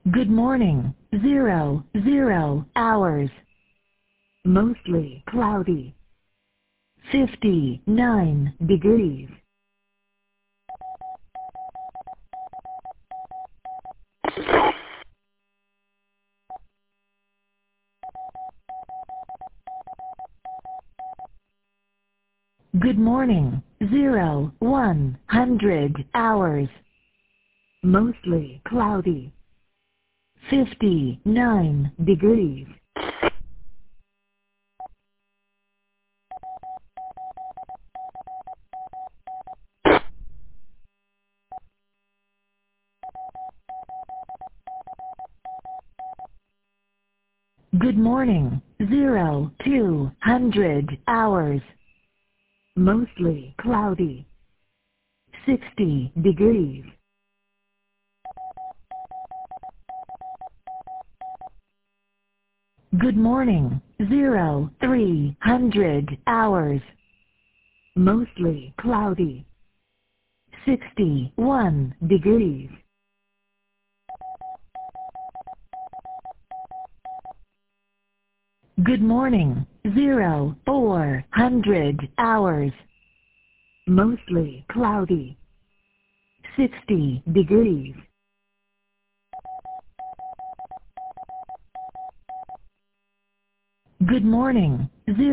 Good morning, 00 hours. Mostly cloudy. 59 degrees. Good morning, 100 hours. Mostly cloudy. 59 degrees. Good morning, 200 hours. Mostly cloudy. 60 degrees. Good morning, 300 hours. Mostly cloudy. 61 degrees. Good morning, 400 hours. Mostly cloudy. 60 degrees. Good morning,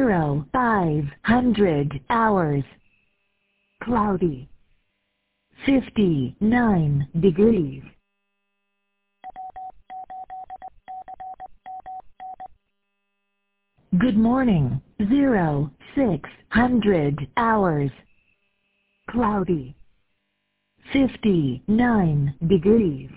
500 hours. Cloudy. 59 degrees. Good morning, 600 hours. Cloudy. 59 degrees.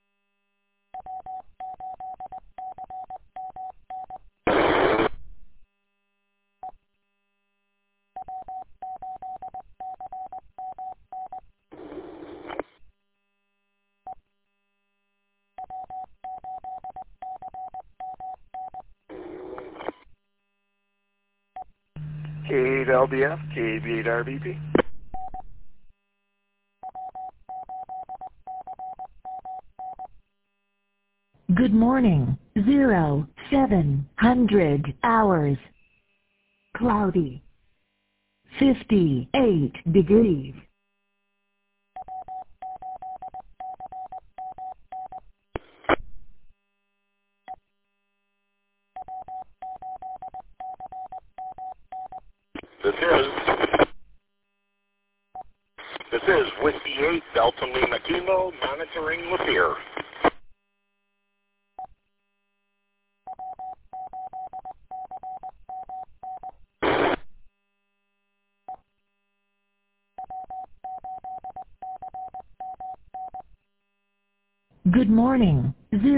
K8LBF, K8RBP. Good morning, 700 hours. Cloudy. 58 degrees. This is Whiskey 8, Delta Lima Kilo, monitoring Lapeer. Good morning,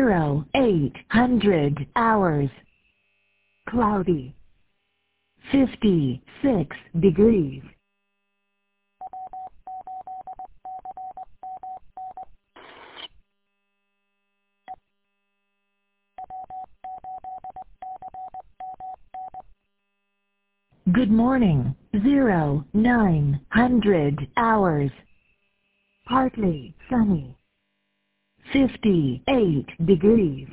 800 hours. Cloudy. 56 degrees. Good morning, 900 hours. Partly sunny. 58 degrees.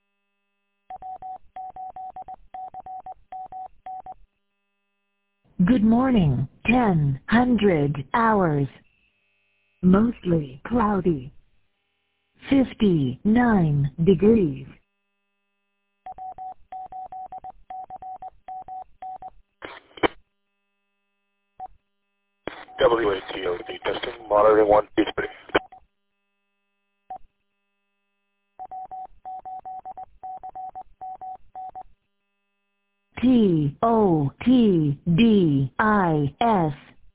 Good morning, 1000 hours. Mostly cloudy. 59 degrees. WATOD, testing, monitoring 123. TOTDIS.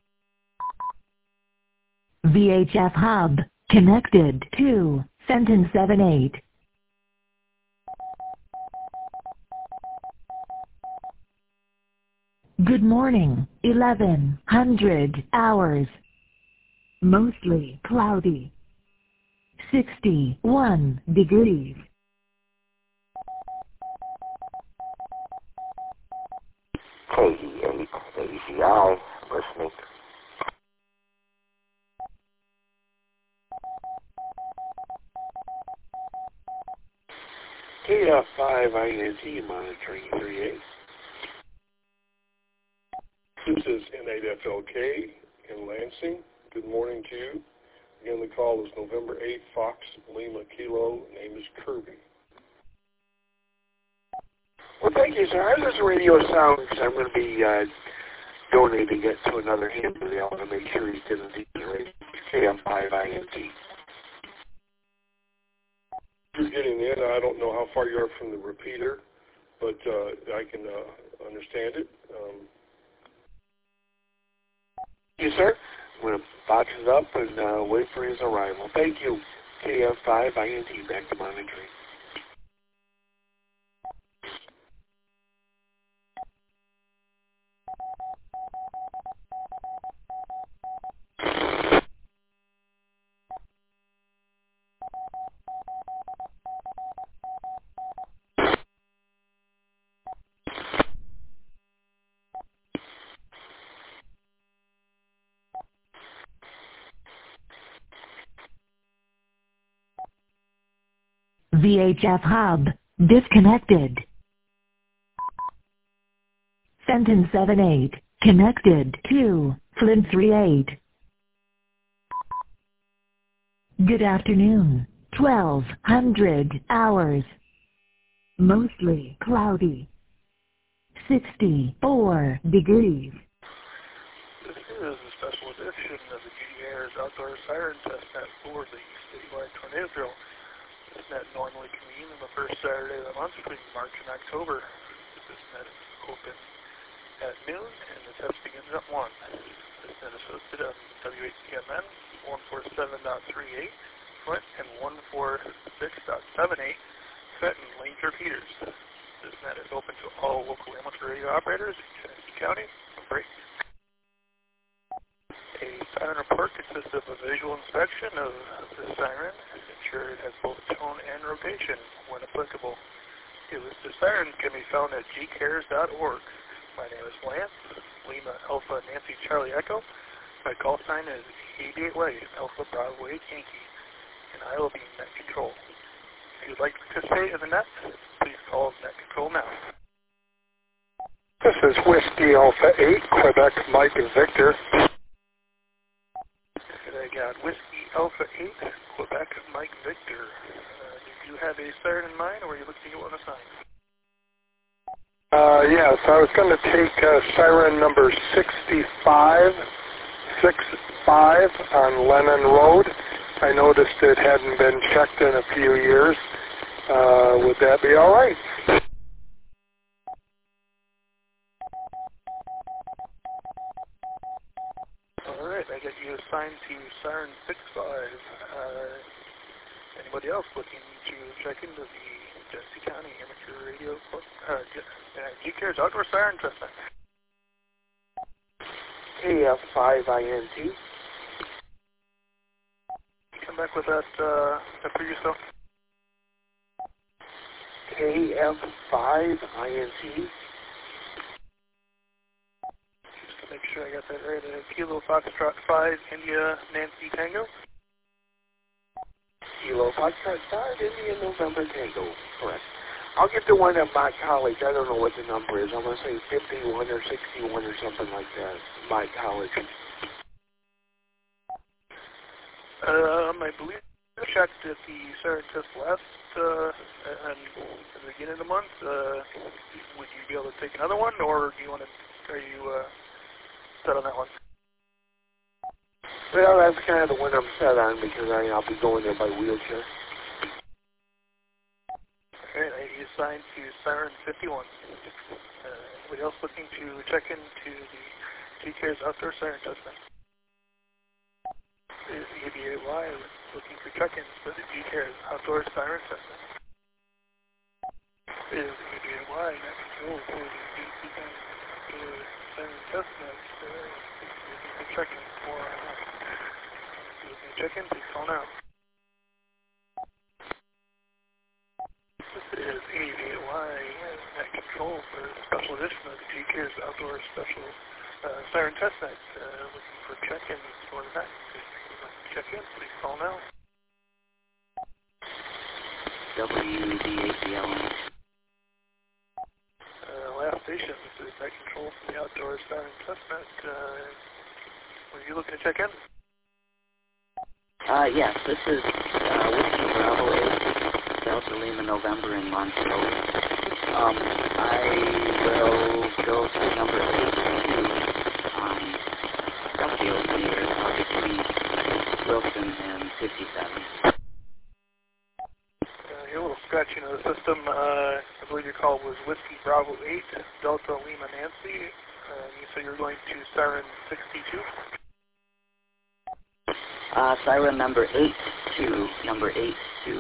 VHF hub connected to Fenton 78. Good morning, 1100 hours. Mostly cloudy. 61 degrees. K8 ACI, listening. KF5INT monitoring 38. This is N8FLK in Lansing. Good morning to you. Again, the call is November 8, Fox Lima Kilo. Name is Kirby. Well, thank you, sir. How does the radio sound? Because I'm going to be donating it to another family. I want to make sure he's getting the radio. KF5INT. You're getting in. I don't know how far you are from the repeater, but I can understand it. Thank you, sir. I'm going to box it up and wait for his arrival. Thank you. KF5INT, back to monitoring. VHF hub disconnected. Sentence 78 connected to Flint 38. Good afternoon. 1200 hours. Mostly cloudy. 64 degrees. This is a special edition of the GDAir's Outdoor Siren Testnet for the statewide tornado drill. This net normally convenes on the first Saturday of the month between March and October. This net is open at noon, and the test begins at 1. This net is hosted on W8CMN 147.38 Flint and 146.78 Fenton Lane repeaters. This net is open to all local amateur radio operators in Genesee County. Break. A siren report consists of a visual inspection of the siren, ensure it has both tone and rotation when applicable. A list of sirens can be found at gcares.org. My name is Lance, Lima Alpha Nancy Charlie Echo. My call sign is 88Y Alpha Bravo 8 Yankee, and I will be net control. If you'd like to participate in the net, please call net control now. This is Whiskey Alpha 8, Quebec Mike Victor. I got Whiskey Alpha 8, Quebec Mike Victor. Did you have a siren in mind, or were you looking to get one assigned? Yes, I was going to take siren number 6565 on Lennon Road. I noticed it hadn't been checked in a few years. Would that be all right? All right, I got you assigned to Siren 65. Anybody else looking to check into the Genesee County Amateur Radio GCares Outdoor Siren Testnet? KF5INT. Come back with that for yourself. KF5INT. Just to make sure I got that right. Kilo Foxtrot 5 India Nancy Tango. Kilo Foxtrot 5 India November Tango. Correct. I'll get the one at my college. I don't know what the number is. I'm going to say 51 or 61 or something like that. My college. I believe I checked at the siren test last at the beginning of the month. Would you be able to take another one, or do you want to? Are you set on that one? Well, that's kind of the one I'm set on because I'll be going there by wheelchair. Alright, I assigned to Siren 51. Anybody else looking to check into the GCares Outdoor Siren Testnet? Is EBAY looking for check-ins for the GCares Outdoor Siren Testnet? Is EBAY net control for the GCares Outdoor Siren Testnet? Looking for check-ins for looking to check in, please call now. This is AVY net control for a special edition of the GCares Outdoor Special Siren Testnet. Looking for check-ins for the night. If you'd like to check in, please call now. WD8BL. Last station, this is Net Control from the Outdoor Siren Testnet. Were you looking to check in? Yes, this is Whiskey Bravo 8, Delta Lima November in Montrose. I will go to number 82 on Duffield here, between Wilson and 57. You're a little scratchy into the system. I believe your call was Whiskey Bravo 8, Delta Lima Nancy. You said you're going to Siren 62? Siren number 82, number 82.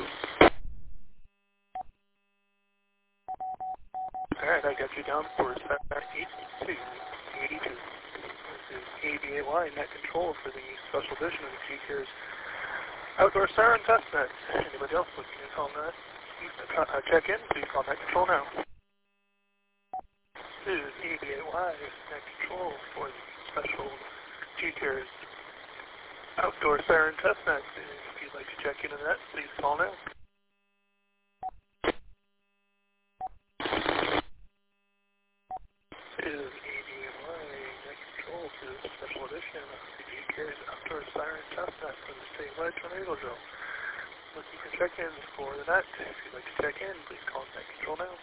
Alright, I got you down for Siren 82. This is ABAY Net Control for the special edition of the G-Cares Outdoor Siren Testnet. Anybody else looking to call that? Check in, please call Net Control now. This is ABAY Net Control for the special G-Cares Outdoor Siren Testnet. If you'd like to check into that, please call now. This is ABAY Net Control for the special edition of the G-Cares Outdoor Siren Testnet for the statewide tornado drill. Looking for check-ins for the net. If you'd like to check in, please call Net Control now.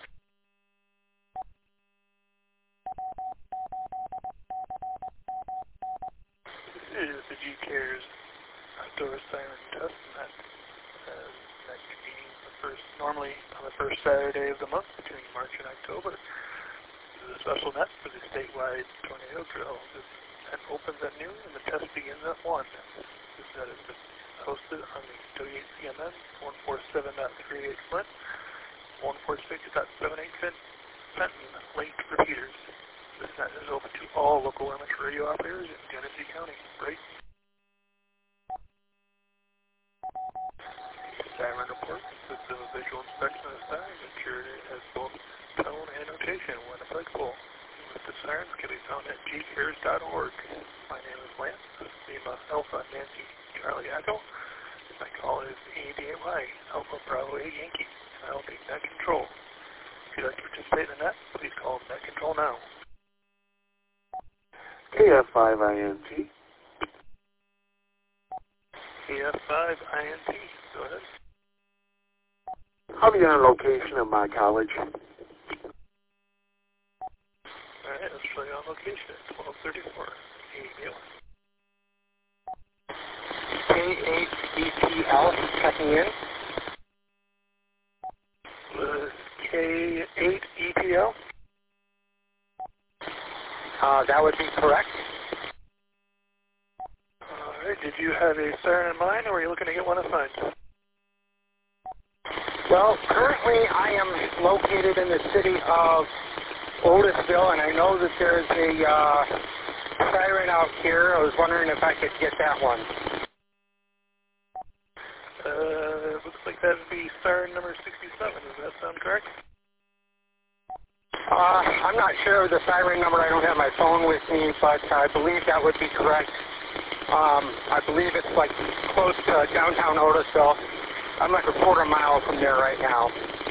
This is the G-Cares Outdoor Siren Testnet. That convening normally on the first Saturday of the month between March and October. This is a special net for the statewide tornado drill. This net opens at noon and the test begins at 1. This net has been hosted on the WACMN 147.38 Flint, 146.78 Fenton late repeaters. This net is open to all local amateur radio operators in Genesee County, right? The siren report consists of a visual inspection of the siren, ensured it has both tone and notation when applicable. The sirens can be found at gcares.org. My name is Lance. This is Lima Alpha Nancy Charlie Echo. My call is ABAY Alpha Bravo 8 Yankee, and I will be Net Control. If you'd like to participate in the net, please call Net Control now. KF5INT. KF5INT. Go ahead. I'll be on location at my college. Alright, let's show you on location at 1234. K8EPL checking in. K8EPL? That would be correct. Alright, did you have a siren in mind, or are you looking to get one assigned? Well, currently I am located in the city of Otisville, and I know that there's a siren out here. I was wondering if I could get that one. Looks like that would be siren number 67. Does that sound correct? I'm not sure of the siren number. I don't have my phone with me, but I believe that would be correct. I believe it's like close to downtown Otisville. I'm like a quarter mile from there right now.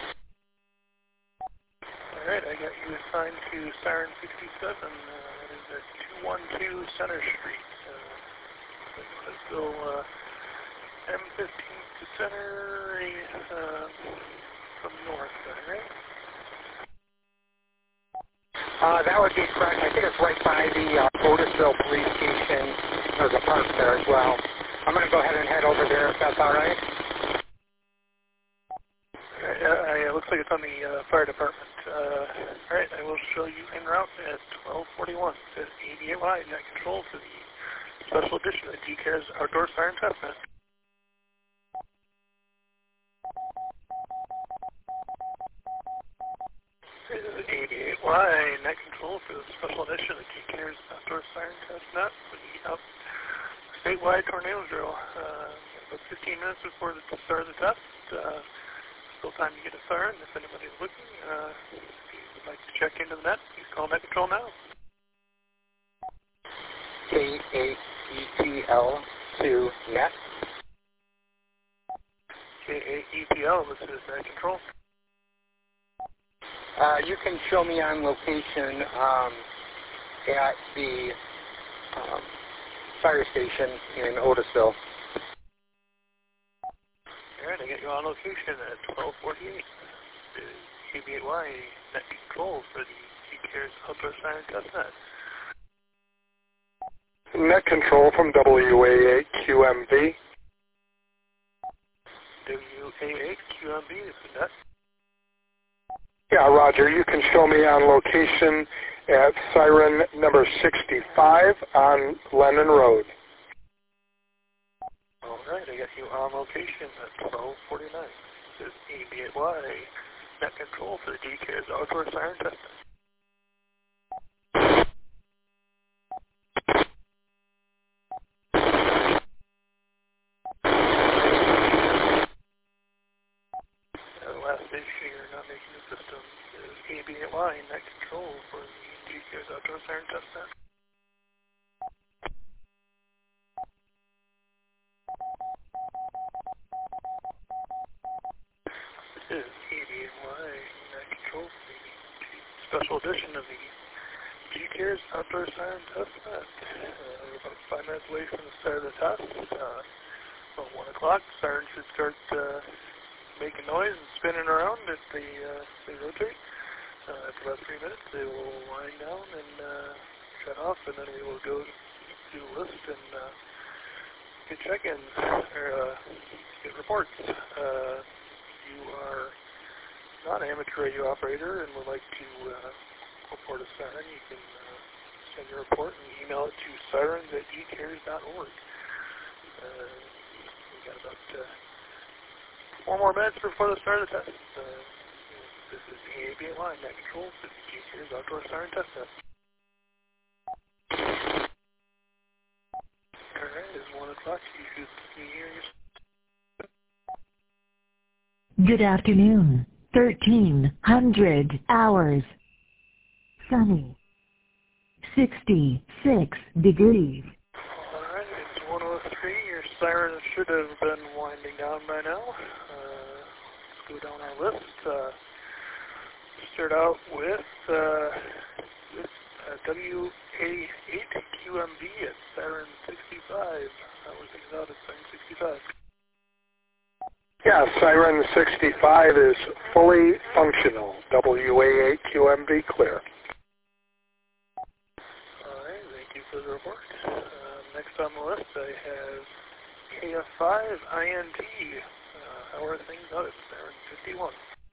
Alright, I got you assigned to Siren 67. That is at 212 Center Street. So, M15 to Center from north, right? That would be correct. I think it's right by the Otisville police station. There's a park there as well. I'm going to go ahead and head over there if that's all right. It looks like it's on the fire department. Alright, I will show you en route at 1241. It says ABAY Net Control for the special edition of G-Cares Outdoor Siren Testnet. This is ABAY Net Control for the special edition of G-Cares Outdoor Siren Testnet for the statewide tornado drill. About 15 minutes before the start of the test. Still time to get a siren. If anybody's looking, if you would like to check into the net, please call Net Control now. K8EPL to net. K8EPL, this is Net Control. You can show me on location at the fire station in Otisville. Alright, I get you on location at 1248. The KB8Y Net Control for the G-Cares Outdoor Siren Testnet. Net Control from WA8QMB. WA8QMB, this is Net. Yeah, Roger, you can show me on location at siren number 65 on Lennon Road. Alright, I got you on location at 1249. This is KB8Y Net Control for the G-Cares Outdoor Siren Testnet. Last station you're not making the system is KB8Y Net Control for the G-Cares Outdoor Siren Testnet. This is KB8Y Net Control for the special edition of the G-Cares Outdoor Siren Testnet. We're about 5 minutes away from the start of the test. About 1 o'clock, siren should start making noise and spinning around as they rotate. After about 3 minutes, they will wind down and shut off, and then we will go to the list and get check-ins, or get reports. You are not an amateur radio operator and would like to report a siren, you can send your report and email it to sirens@gcares.org. We've got about 4 more minutes before the start of the test. This is KB8Y Net Control for the G-Cares Outdoor Siren Testnet. Alright, it's 1 o'clock. You should be hearing your... Good afternoon. 1300 hours. Sunny. 66 degrees. Alright, it's 1:03. Your siren should have been winding down by now. Let's go down our list. Start out with WA8QMB at siren 65. How are things out at siren 65? Yeah, siren 65 is fully functional. WA8QMB clear. Alright, thank you for the report. Next on the list I have KF5INT. How are things out at siren 51?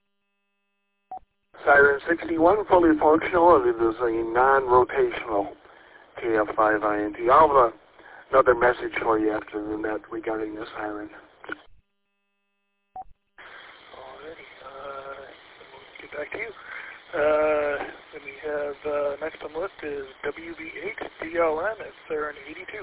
Siren 61 fully functional, and it is a non-rotational KF5INT. I'll have another message for you after the net regarding the siren. Alrighty, we'll get back to you. Then we have, next on the list is WB8DLN at siren 82.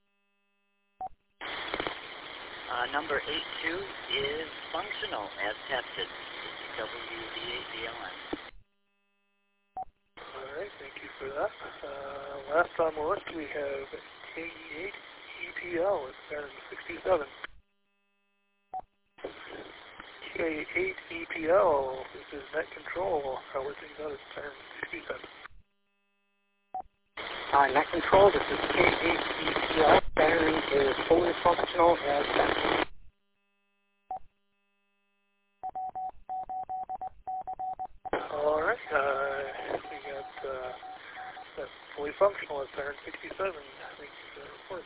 Number 82 is functional as tested. WB8DLN. Alright, thank you for that. Last on the list we have K8EPL at siren 67. K8EPL, this is Net Control. How are things out at siren 67? Net Control, this is K8EPL. Siren is fully functional as tested. Alright, we got that fully functional at siren 67. Thank you for the report.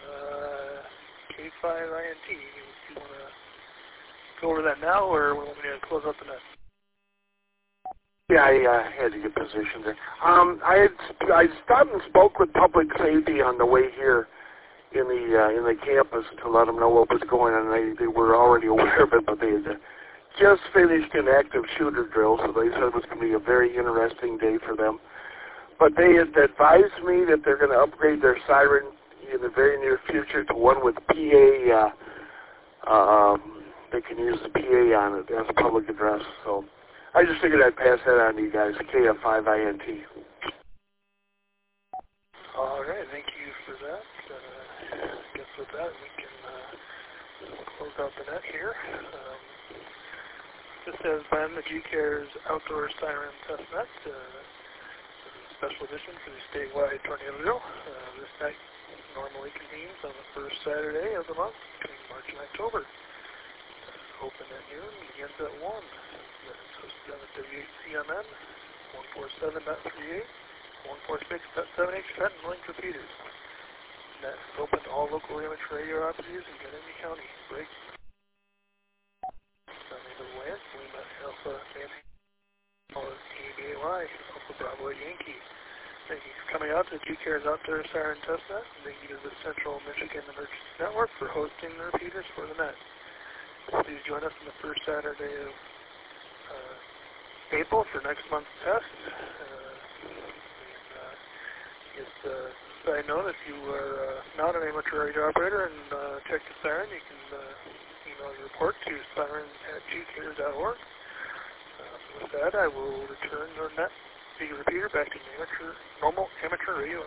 K5INT, do you want to go over that now, or we want me to close up the net? Yeah, I had to get positioned there. I stopped and spoke with public safety on the way here in the campus to let them know what was going on. They were already aware of it, but they had just finished an active shooter drill, so they said it was going to be a very interesting day for them. But they had advised me that they're going to upgrade their siren in the very near future to one with PA. They can use the PA on it as a public address. So I just figured I'd pass that on to you guys, KF5INT. All right, thank you for that. I guess with that we can close out the net here. This has been the GCARES Outdoor Siren Test Net. Special edition for the statewide tornado drill. This night normally convenes on the first Saturday of the month between March and October. Open at noon, begins at 1. It's hosted on the WHCMN 147.38, 146.78 Trenton link repeaters. Net is open to all local amateur radio operators in Genesee County. Break. Sunday to the west, Lima Alpha Nancy. KBAY, Alpha Bravo Yankee. Thank you for coming out to GCARES Outdoor Siren Test Net. Thank you to the Central Michigan Emergency Network for hosting the repeaters for the net. Please join us on the first Saturday of April for next month's test. Just a side note, if you are not an amateur radio operator and check the siren, you can email your report to siren@gcares.org. With that, I will return the net, the repeater back to normal amateur radio.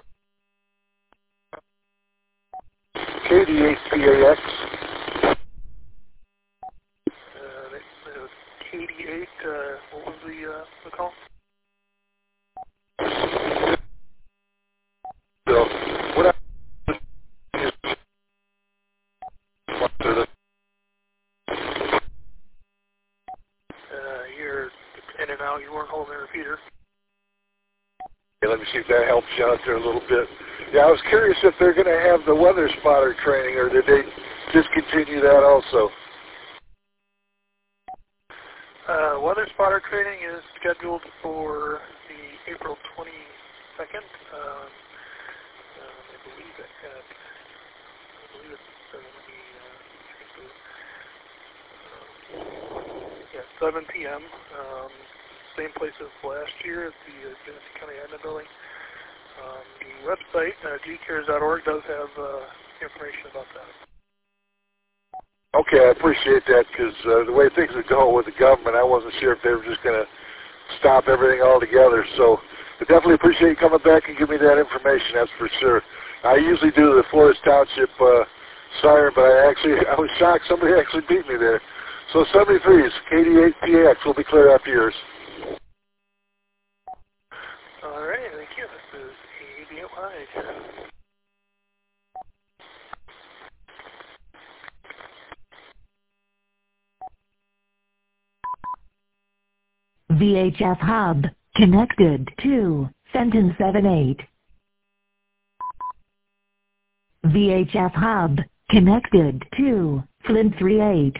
KD8PAX. KD8, what was the call? So, what You're in and out, you weren't holding a repeater. Okay, let me see if that helps you out there a little bit. Yeah, I was curious if they're going to have the weather spotter training, or did they discontinue that also? Weather spotter training is scheduled for the April 22nd. I believe it's 7 p.m. Same place as last year at the Genesee County Admin Building. The website, gcares.org, does have information about that. Okay, I appreciate that, because the way things are going with the government, I wasn't sure if they were just going to stop everything altogether. So I definitely appreciate you coming back and giving me that information, that's for sure. I usually do the Forest Township siren, but I was shocked somebody actually beat me there. So 73s, KD8PAX, will be clear after yours. All right, thank you. This is KBAY. VHF hub connected to Fenton 78. VHF hub connected to Flint 38.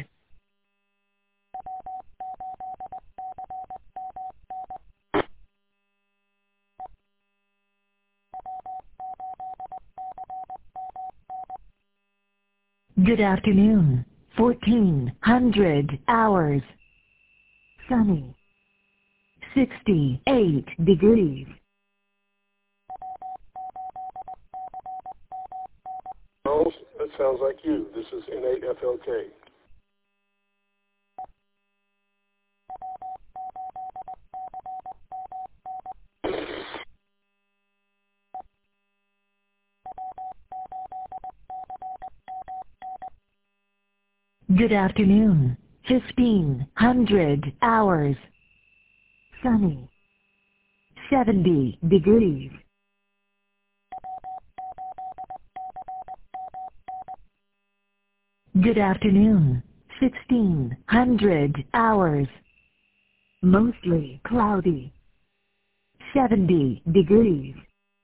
Good afternoon. 1400 hours. Sunny. 68 degrees. Oh, that sounds like you. This is N8FLK. Good afternoon. 1500 hours. Sunny. 70 degrees. Good afternoon. 1600 hours. Mostly cloudy. 70 degrees.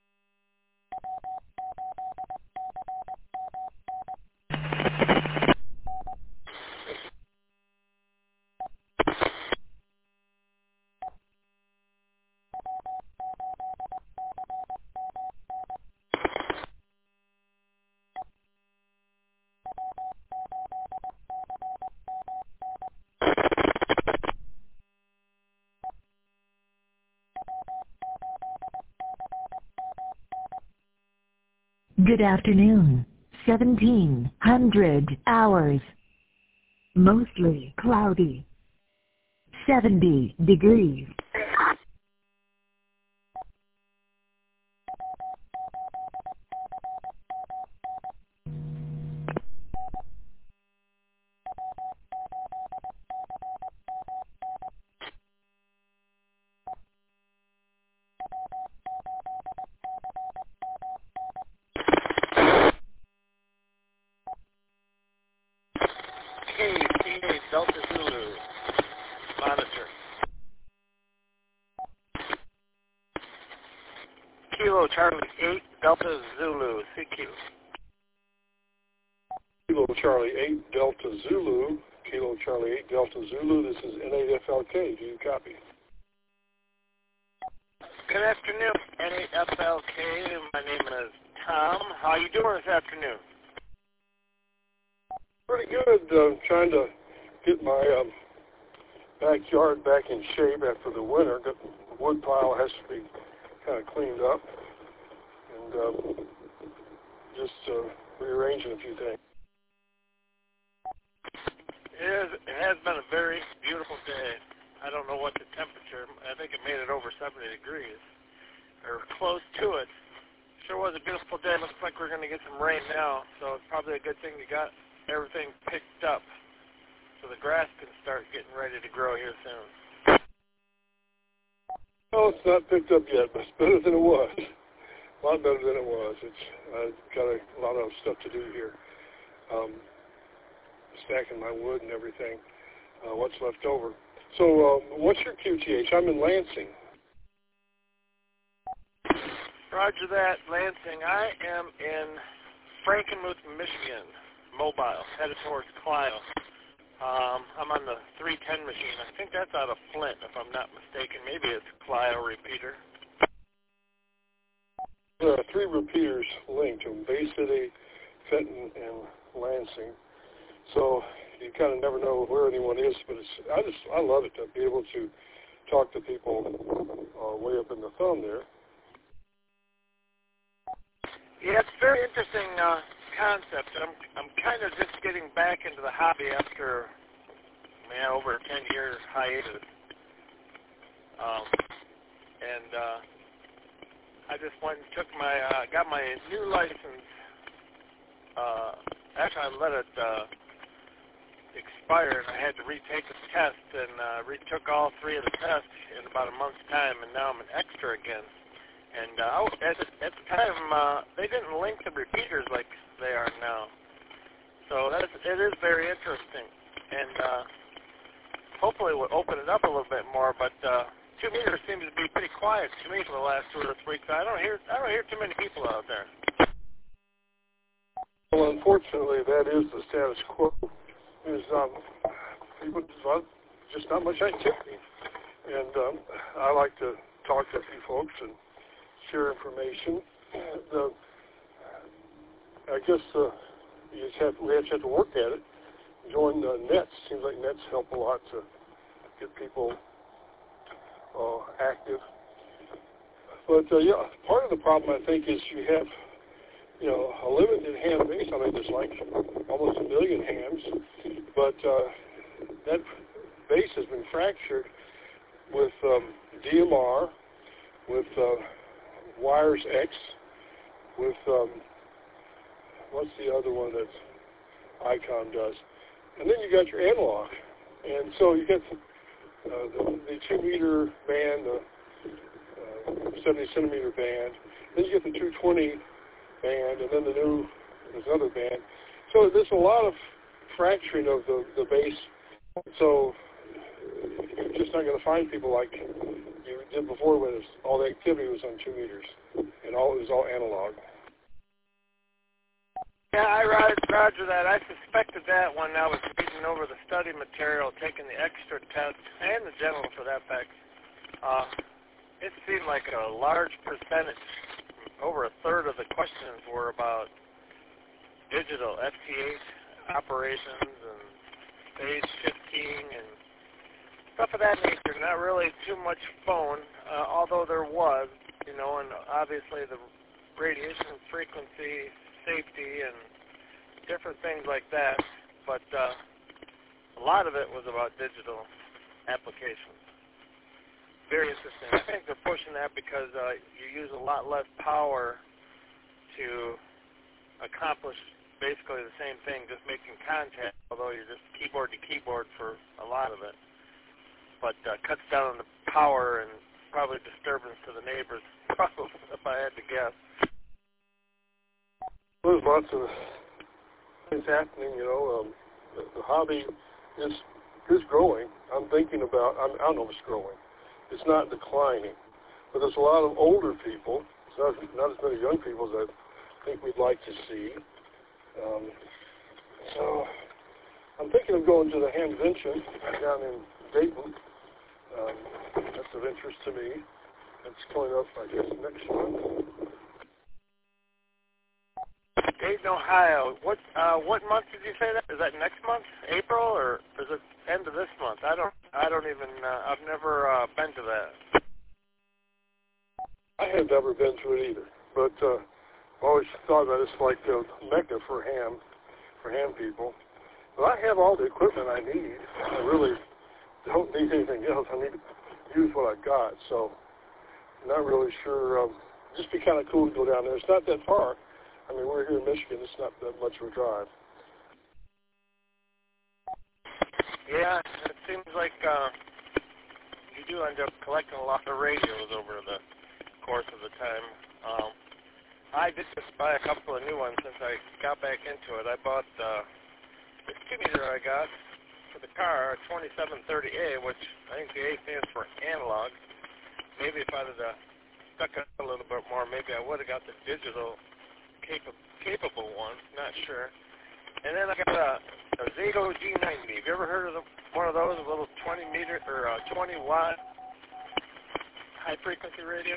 Good afternoon. 1700 hours. Mostly cloudy. 70 degrees. Kilo Charlie 8 Delta Zulu, CQ. Kilo Charlie 8 Delta Zulu, Kilo Charlie 8 Delta Zulu, this is N8FLK, do you copy? Good afternoon, N8FLK, my name is Tom. How you doing this afternoon? Pretty good, trying to get my backyard back in shape after the winter. The wood pile has to be kind of cleaned up, and just rearranging a few things. It has been a very beautiful day. I don't know what the temperature, I think it made it over 70 degrees, or close to it. Sure was a beautiful day. Looks like we're going to get some rain now, so it's probably a good thing you got everything picked up so the grass can start getting ready to grow here soon. Well, it's not picked up yet, but it's better than it was. A lot better than it was. I've got a lot of stuff to do here. Stacking my wood and everything, what's left over. So what's your QTH? I'm in Lansing. Roger that, Lansing. I am in Frankenmuth, Michigan, mobile, headed towards Clio. I'm on the 310 machine. I think that's out of Flint, if I'm not mistaken. Maybe it's Clio repeater. There are 3 repeaters linked to Bay City, Fenton, and Lansing. So you kind of never know where anyone is, but I love it to be able to talk to people way up in the thumb there. Yeah, it's a very interesting concept. I'm kind of just getting back into the hobby after over a 10-year hiatus, and I just went and took got my new license. Actually, I let it expire, and I had to retake the test, and retook all 3 of the tests in about a month's time, and now I'm an extra again. And at the time, they didn't link the repeaters like they are now. So it is very interesting, and hopefully we'll open it up a little bit more. But 2 meters seems to be pretty quiet to me for the last 2 or 3 weeks. I don't hear too many people out there. Well, unfortunately, that is the status quo. There's just not much activity, and I like to talk to a few folks and share information. I guess we just have to work at it. Join nets. Seems like nets help a lot to get people active. But yeah, part of the problem I think is you have a limited ham base. I mean, there's like almost 1 million hams, but that base has been fractured with DMR, with Wires X, with what's the other one that ICOM does, and then you got your analog, and so you get the 2 meter band, the 70 centimeter band, then you get the 220 band, and then there's another band. So there's a lot of fracturing of the base. So you're just not going to find people like you did before, when all the activity was on 2 meters, and it was all analog. Yeah, I roger that. I suspected that when I was reading over the study material, taking the extra test, and the general for that fact. It seemed like a large percentage, over a third of the questions were about digital FT8 operations and phase shifting and stuff of that nature. Not really too much phone, although there was, and obviously the radiation frequency, safety, and different things like that. But a lot of it was about digital applications. Very interesting. I think they're pushing that because you use a lot less power to accomplish basically the same thing, just making contact, although you're just keyboard to keyboard for a lot of it. But cuts down on the power and probably disturbance to the neighbors, probably, if I had to guess. There's lots of things happening, the hobby is growing. I'm thinking about, I don't know if it's growing. It's not declining, but there's a lot of older people, not as many young people as I think we'd like to see. So I'm thinking of going to the Hamvention down in Dayton. That's of interest to me. That's coming up, I guess, next month. Dayton, Ohio. What month did you say that? Is that next month, April, or is it end of this month? I don't even. I've never been to that. I have never been to it either, but I've always thought that it's like the Mecca for ham people. But I have all the equipment I need. I really don't need anything else. I need to use what I've got. So I'm not really sure. Just be kind of cool to go down there. It's not that far. I mean, we're here in Michigan. It's not that much of a drive. Yeah, it seems like you do end up collecting a lot of radios over the course of the time. I did just buy a couple of new ones since I got back into it. I bought this meter I got for the car, a 2730A, which I think the A stands for analog. Maybe if I'd have stuck it a little bit more, maybe I would have got the digital capable one, not sure. And then I got a Zato G90. Have you ever heard of one of those, a little 20 watt high frequency radio?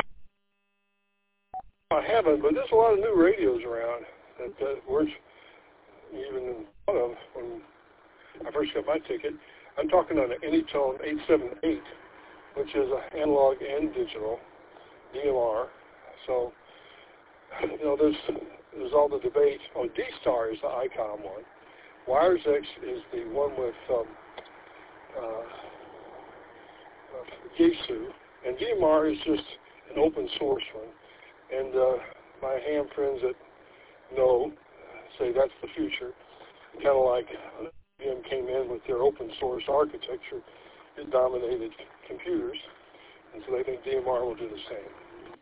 I haven't, but there's a lot of new radios around that weren't even thought of when I first got my ticket. I'm talking on an Anytone 878, which is an analog and digital DMR. So, you know, there's all the debate. Oh, D-Star is the ICOM one. WiresX is the one with Yaesu, and DMR is just an open source one. And my ham friends that know say that's the future. Kind of like IBM came in with their open source architecture, it dominated computers, and so they think DMR will do the same.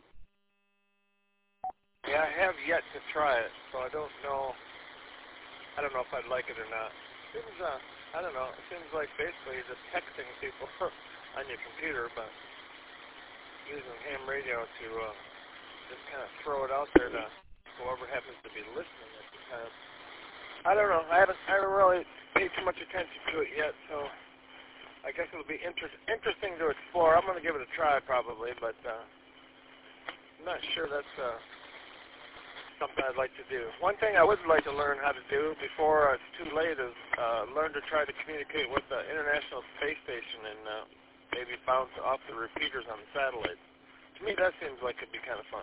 Yeah, I have yet to try it, so I don't know. I don't know if I'd like it or not. It seems, I don't know. It seems like basically just texting people on your computer, but using ham radio to just kind of throw it out there to whoever happens to be listening at the time. I don't know. I haven't really paid too much attention to it yet, so I guess it'll be interesting to explore. I'm going to give it a try probably, but I'm not sure that's something I'd like to do. One thing I would like to learn how to do before it's too late is learn to try to communicate with the International Space Station and maybe bounce off the repeaters on the satellites. To me, that seems like it'd be kind of fun.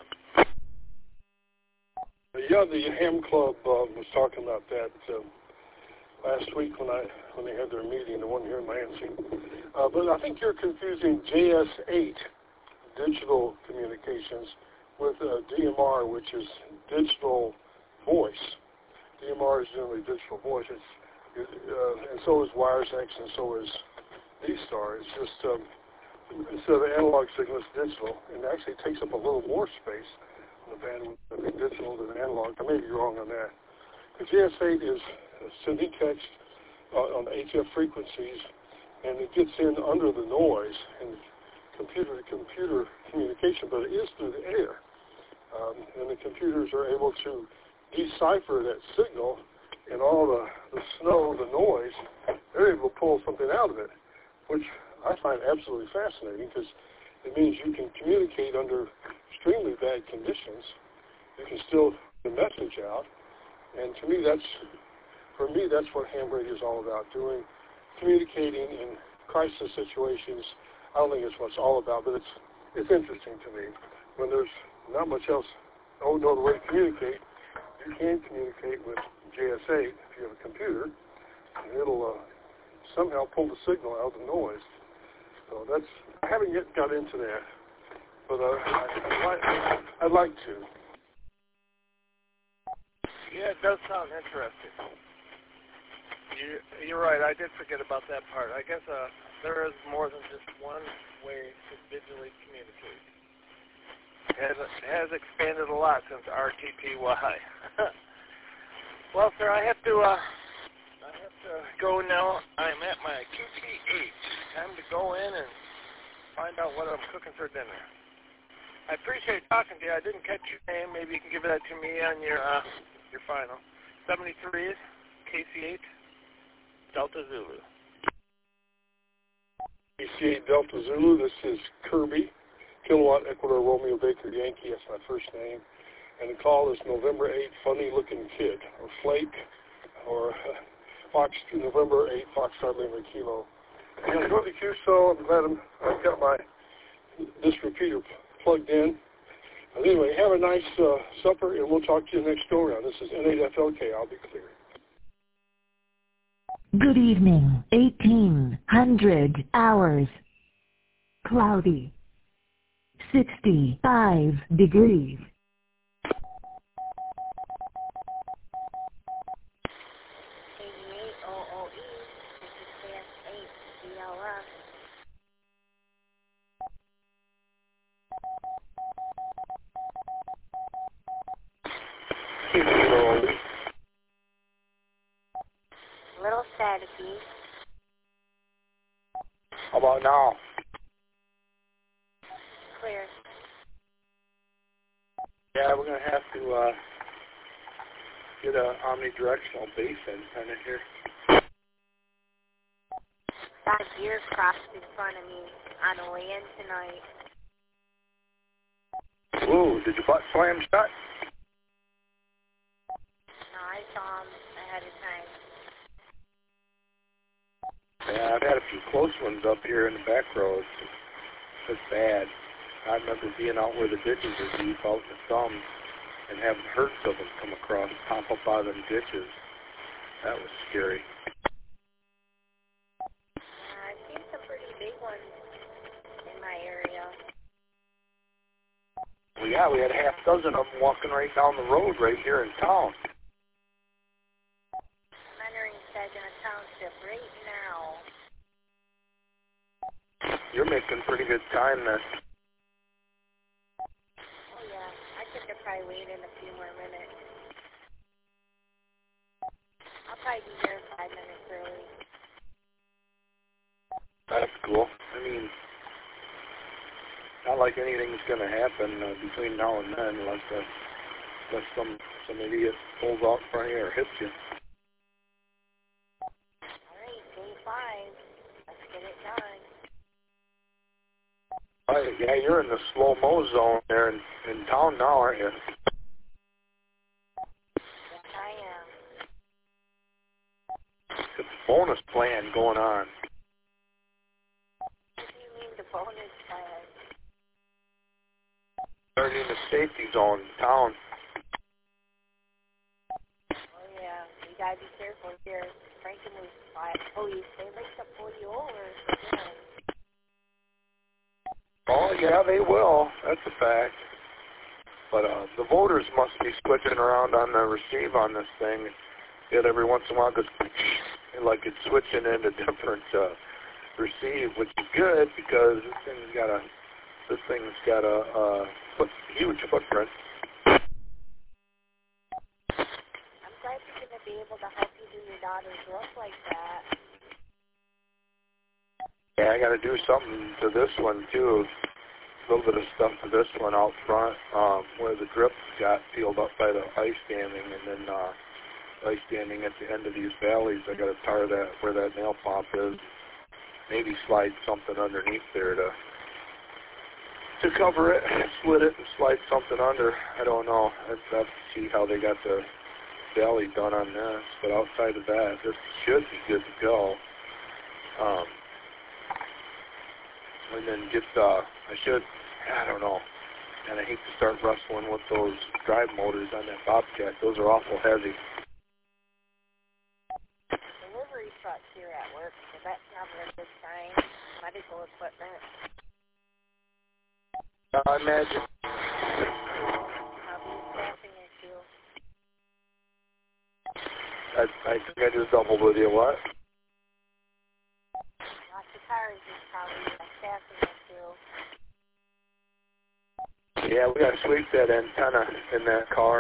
Yeah, the Ham Club was talking about that last week when they had their meeting, the one here in Lansing. But I think you're confusing JS8, digital communications, with DMR, which is digital voice. DMR is generally digital voice. And so is WiresX, and so is D-Star. It's just instead of analog signal, it's digital, and it actually takes up a little more space on the bandwidth of digital than analog. I may be wrong on that. The JS8 is sending text on HF frequencies, and it gets in under the noise and computer-to-computer communication, but it is through the air. And the computers are able to decipher that signal, and all the snow, the noise, they're able to pull something out of it, which I find absolutely fascinating because it means you can communicate under extremely bad conditions. You can still get the message out, and to me, that's what ham radio is all about, communicating in crisis situations. I don't think it's what it's all about, but it's interesting to me. When there's not much else, no other way to communicate, you can communicate with JS8 if you have a computer, and it'll somehow pull the signal out of the noise. So I haven't yet got into that, but I'd like to. Yeah, it does sound interesting. You're right. I did forget about that part. I guess there is more than just one way to digitally communicate. It has expanded a lot since RTTY. Well, sir, I have to go now. I'm at my QT8. Time to go in and find out what I'm cooking for dinner. I appreciate talking to you. I didn't catch your name. Maybe you can give that to me on your final. 73 KC8 Delta Zulu. KC8 Delta Zulu. This is Kirby, Kilowatt Ecuador Romeo Baker Yankee. That's my first name. And the call is November 8, Funny Looking Kid, or Flake, or Fox, November 8, Foxtrot Lima Kilo. And Kirby Cuso, I'm glad I've got this repeater plugged in. Anyway, have a nice supper, and we'll talk to you next go round. This is N8FLK. I'll be clear. Good evening. 1800 hours. Cloudy. 65 degrees. Little staticky. How about now? Clear. Yeah, we're going to have to get an omnidirectional base antenna here. Got a deer crossed in front of me on the way in tonight. Ooh, did your butt slam shut? No, I saw him ahead of time. Yeah, I've had a few close ones up here in the back rows. It's bad. I remember being out where the ditches are deep, out in the thumb, and having herds of them come across, pop up out of them ditches. That was scary. I've seen some pretty big ones in my area. Well, yeah, we had a half dozen of them walking right down the road right here in town. I'm entering Saginaw Township right now. You're making pretty good time then. Oh yeah, I think I'll probably wait in a few more minutes. I'll probably be there 5 minutes early. That's cool. I mean, not like anything's going to happen between now and then unless some idiot pulls out in front of you or hits you. Alright, day 5. Let's get it done. Right, yeah, you're in the slow-mo zone there in town now, aren't you? Yes, I am. It's a bonus plan going on. What do you mean the bonus plan? Starting in the safety zone in town. Oh yeah, you gotta be careful here. Frankenmuth police, they like to pull you over. Yeah. Oh, yeah, they will. That's a fact. But the voters must be switching around on the receive on this thing. Yet every once in a while it goes like it's switching into different receive, which is good because this thing's got a huge footprint. I'm glad you're going to be able to help you do your daughter's roof like that. Yeah, I got to do something to this one too. A little bit of stuff to this one out front, where the drip got peeled up by the ice damming, and then ice damming at the end of these valleys. I got to tar that where that nail pomp is. Maybe slide something underneath there to cover it, split it, and slide something under. I don't know. I'd have to see how they got the valley done on this. But outside of that, this should be good to go. And then I don't know. And I hate to start wrestling with those drive motors on that Bobcat. Those are awful heavy. Delivery trucks here at work, so that's never a good sign. Medical equipment. I imagine. Probably a staffing issue. I think I just doubled with you. What? Lots of cars is probably a staffing issue. Yeah, we got to tweak that antenna in that car.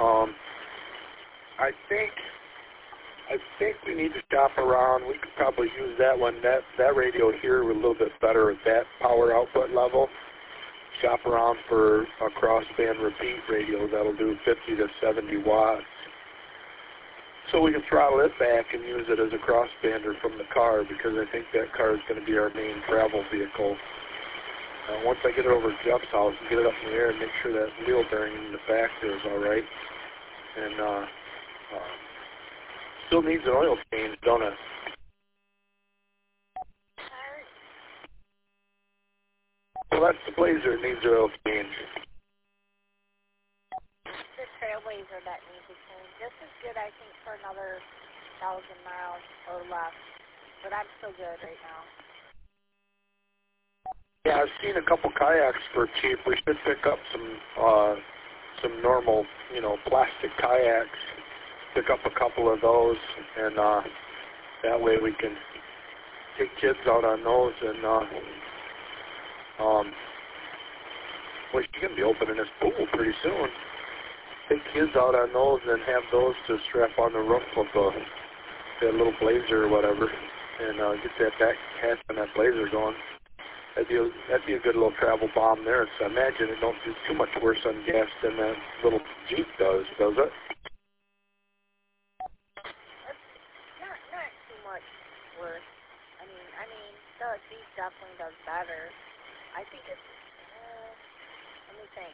I think we need to shop around. We could probably use that one. That radio here a little bit better at that power output level. shop around for a crossband repeat radio that'll do 50 to 70 watts. So we can throttle it back and use it as a crossbander from the car, because I think that car is going to be our main travel vehicle. Once I get it over to Jeff's house and get it up in the air and make sure that wheel bearing in the back there is all right. And still needs an oil change, don't it? Well, that's the Blazer. It needs an oil change. The Trailblazer that needs a change. This is good, I think, for another 1,000 miles or less. But I'm still good right now. Yeah, I've seen a couple kayaks for cheap. We should pick up some normal, plastic kayaks. Pick up a couple of those, and that way we can take kids out on those. And well, she's going to be opening this pool pretty soon. Take kids out on those and then have those to strap on the roof of that little Blazer or whatever, and get that back hatch on that Blazer going. That'd be a good little travel bomb there. So I imagine it don't do too much worse on gas than that little Jeep does it? Not too much worse. I mean, the Jeep definitely does better. I think it's, let me think.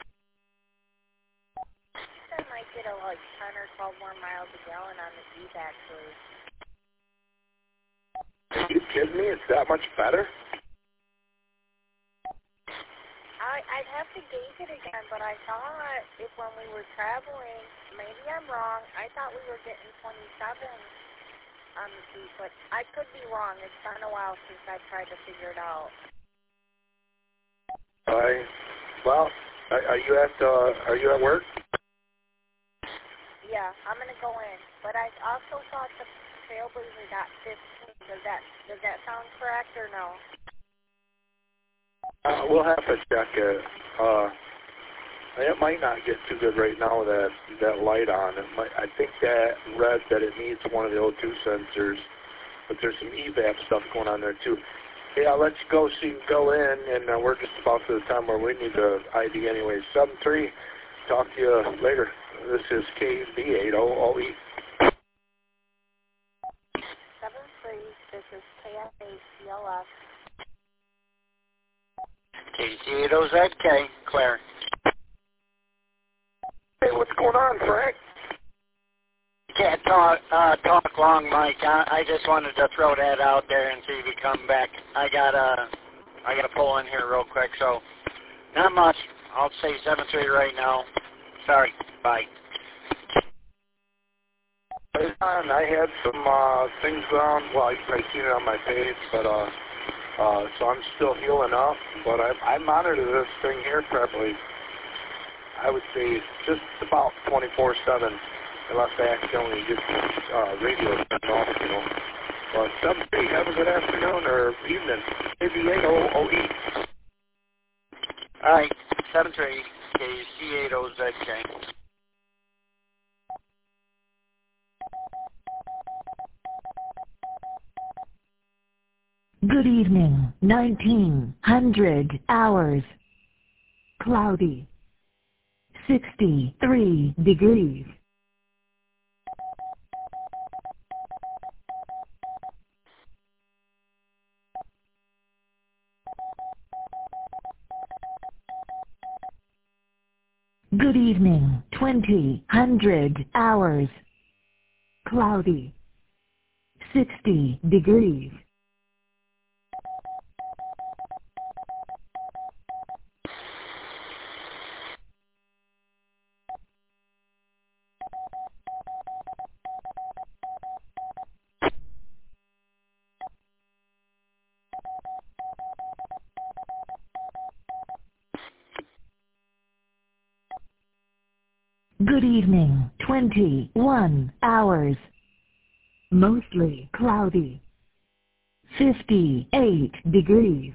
I might get 10 or 12 more miles a gallon on the Jeep, actually. Are you kidding me? It's that much better? I'd have to gauge it again, but I thought if when we were traveling, maybe I'm wrong, I thought we were getting 27 on the Jeep, but I could be wrong. It's been a while since I tried to figure it out. Well, are you at work? Yeah, I'm gonna go in. But I also thought the Trailblazer got 15. Does that sound correct or no? We'll have to check it. It might not get too good right now with that light on. I think that read that it needs one of the O2 sensors, but there's some EVAP stuff going on there too. Hey, I'll let you go so you can go in, and we're just about to the time where we need the ID anyway. 7-3. Talk to you later. This is KB8OOE. 7-3. This is KFACLF. KC8OZK, Claire. Hey, what's going on, Frank? Can't talk long, Mike. I just wanted to throw that out there and see if you come back. I gotta pull in here real quick, so not much. I'll say 7-3 right now. Sorry. Bye. I had some things on. Well, I seen it on my page, but so I'm still healing up. But I monitor this thing here probably, I would say, just about 24/7, unless I accidentally get the radio turned off, But 7-3, have a good afternoon or evening. KB8OOE. All right, 7-3, KC8OZK. Good evening, 1900 hours. Cloudy. 63 degrees. Good evening, 2000 hours. Cloudy. 60 degrees. Good evening, 21 hours. Mostly cloudy. 58 degrees.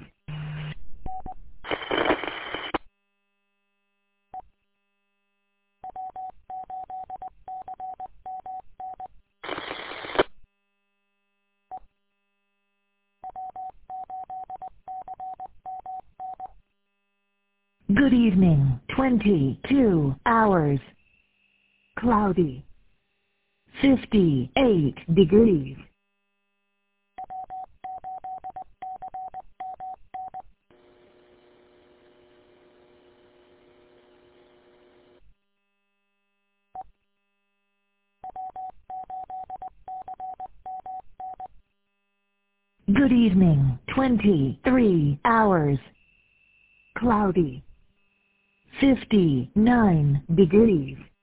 Good evening, 22 hours. Cloudy. 58 degrees. Good evening, 23 hours. Cloudy. 59 degrees.